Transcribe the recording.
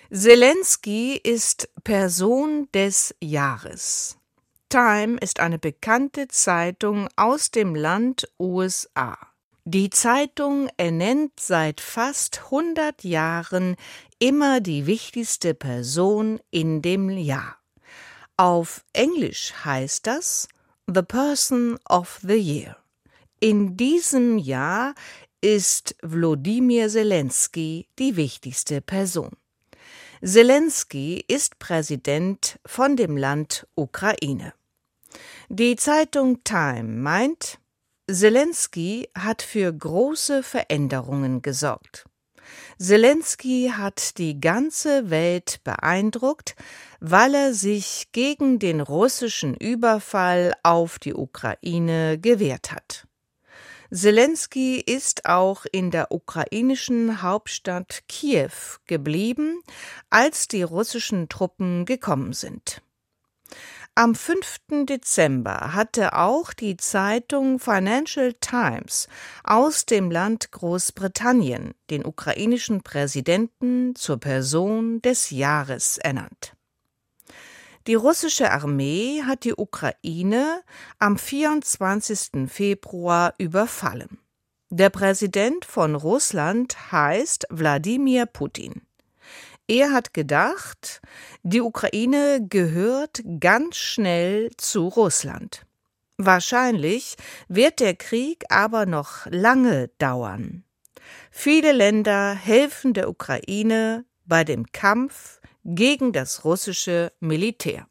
Selenskyj ist Person des Jahres. Time ist eine bekannte Zeitung aus dem Land USA. Die Zeitung ernennt seit fast 100 Jahren immer die wichtigste Person in dem Jahr. Auf Englisch heißt das The Person of the Year. In diesem Jahr ist Wladimir Selenskyj die wichtigste Person. Selenskyj ist Präsident von dem Land Ukraine. Die Zeitung Time meint, Selenskyj hat für große Veränderungen gesorgt. Selenskyj hat die ganze Welt beeindruckt, weil er sich gegen den russischen Überfall auf die Ukraine gewehrt hat. Selenskyj ist auch in der ukrainischen Hauptstadt Kiew geblieben, als die russischen Truppen gekommen sind. Am 5. Dezember hatte auch die Zeitung Financial Times aus dem Land Großbritannien den ukrainischen Präsidenten zur Person des Jahres ernannt. Die russische Armee hat die Ukraine am 24. Februar überfallen. Der Präsident von Russland heißt Wladimir Putin. Er hat gedacht, die Ukraine gehört ganz schnell zu Russland. Wahrscheinlich wird der Krieg aber noch lange dauern. Viele Länder helfen der Ukraine bei dem Kampf gegen das russische Militär.